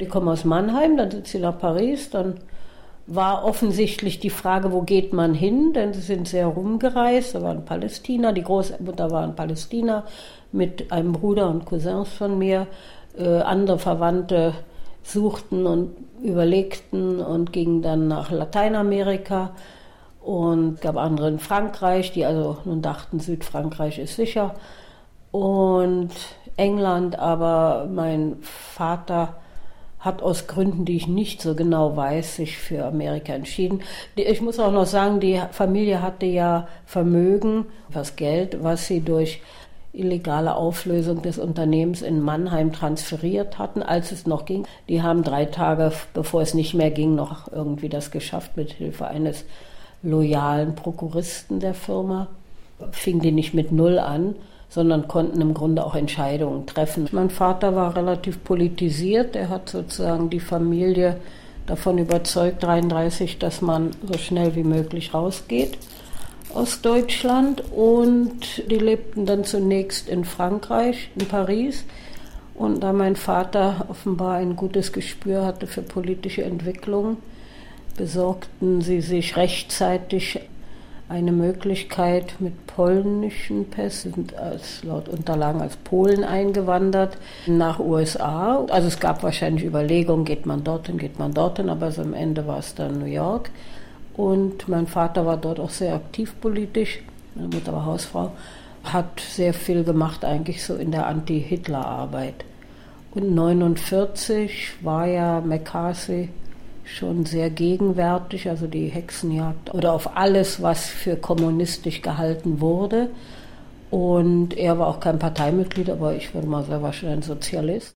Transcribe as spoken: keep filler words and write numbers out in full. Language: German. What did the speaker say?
Die kommen aus Mannheim, dann sind sie nach Paris, dann war offensichtlich die Frage, wo geht man hin, denn sie sind sehr rumgereist, da waren Palästina, die Großmutter war in Palästina mit einem Bruder und Cousins von mir, äh, andere Verwandte suchten und überlegten und gingen dann nach Lateinamerika und gab andere in Frankreich, die also nun dachten, Südfrankreich ist sicher und England, aber mein Vater hat aus Gründen, die ich nicht so genau weiß, sich für Amerika entschieden. Ich muss auch noch sagen, die Familie hatte ja Vermögen, was Geld, was sie durch illegale Auflösung des Unternehmens in Mannheim transferiert hatten, als es noch ging. Die haben drei Tage, bevor es nicht mehr ging, noch irgendwie das geschafft mit Hilfe eines loyalen Prokuristen der Firma. Fing die nicht mit Null an, sondern konnten im Grunde auch Entscheidungen treffen. Mein Vater war relativ politisiert, er hat sozusagen die Familie davon überzeugt, dreiunddreißig, dass man so schnell wie möglich rausgeht aus Deutschland und die lebten dann zunächst in Frankreich, in Paris und da mein Vater offenbar ein gutes Gespür hatte für politische Entwicklung, besorgten sie sich rechtzeitig eine Möglichkeit mit polnischen Pässen, sind als, laut Unterlagen als Polen eingewandert, nach U S A. Also es gab wahrscheinlich Überlegungen, geht man dorthin, geht man dorthin, aber so am Ende war es dann New York. Und mein Vater war dort auch sehr aktiv politisch, meine Mutter war Hausfrau, hat sehr viel gemacht eigentlich so in der Anti-Hitler-Arbeit. Und neunundvierzig war ja McCarthy schon sehr gegenwärtig, also die Hexenjagd oder auf alles, was für kommunistisch gehalten wurde. Und er war auch kein Parteimitglied, aber ich würde mal sagen, er war schon ein Sozialist.